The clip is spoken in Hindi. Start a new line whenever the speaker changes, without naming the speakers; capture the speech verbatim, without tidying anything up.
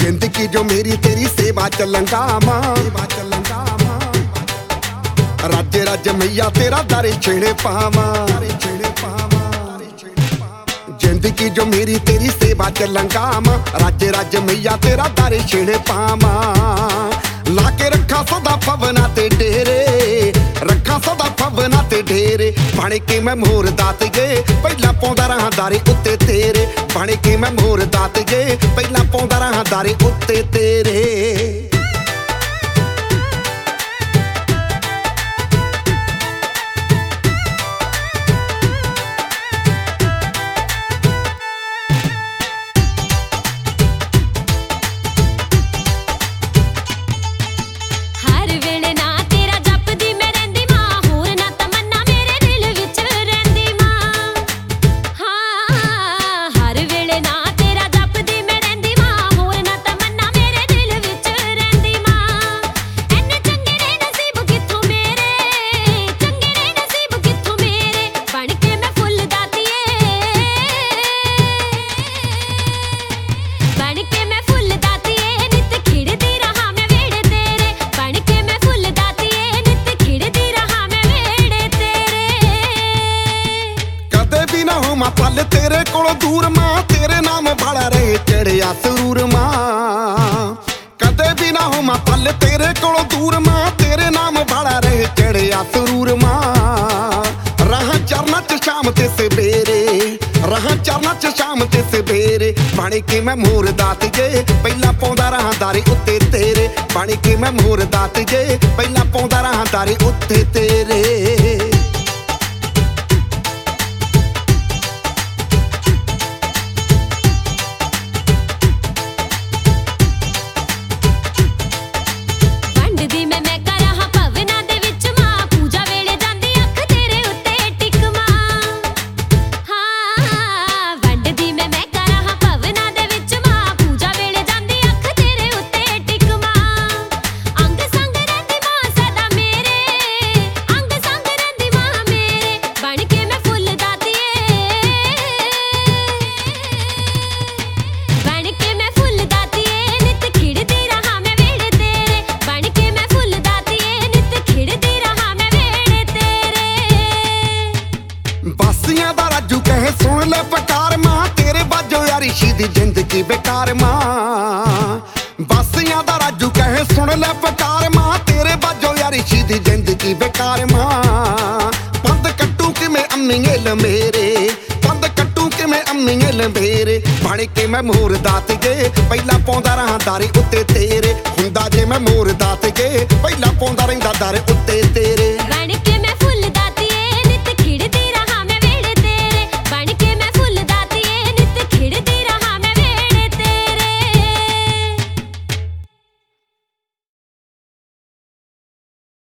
जिंदगी जो मेरी तेरी सेवा च लंघावां रज रज मैया तेरा दर छेड़े पावां जिंदगी जो मेरी तेरी सेवा च लंघावां रज रज मैया तेरा दर छेड़े पावां लाके रखा सदा पवना ते डेरे रखा सदा पवना ते डेरे बण के मैं मोर दातिए पहला पाउंदा रहां दारे उत्ते तेरे बण के मैं मोर दातिए पहला पाउंदा रहां दारे उत्ते तेरे पल तेरे कोलों दूर मां तेरे नाम बड़ा रहे चढ़िया सरूर मां कदे भी ना हो मां पल तेरे कोलों दूर मां तेरे नाम बड़ा रहे चढ़िया सरूर मां रहा चरना च शाम ते सवेरे रहा चरना च शाम ते सवेरे बण के मैं मोर दातिए पहला पाउंदा रहां दारे उत्ते तेरे बण के मैं मोर दातिए पहला पाउंदा रहां दारे उत्ते तेरे बासियां दा राजू कहे सुन ले पकार मां तेरे बाजो यारी शीदी जिंदगी बेकार मां बासियां दा राजू कहे सुन ले पकार मां तेरे बाजो यारी शीदी जिंदगी बेकार मां पंद कट्टू कि मैं अम्मीएल मेरे पंद कट्टू कि मैं अम्मीएल मेरे बण के मैं मोर दातिए पहला पाउंदा रहां दारे उत्ते तेरे हुंदा जे मैं मोर दातिए पहला पाउंदा रहिंदा दारे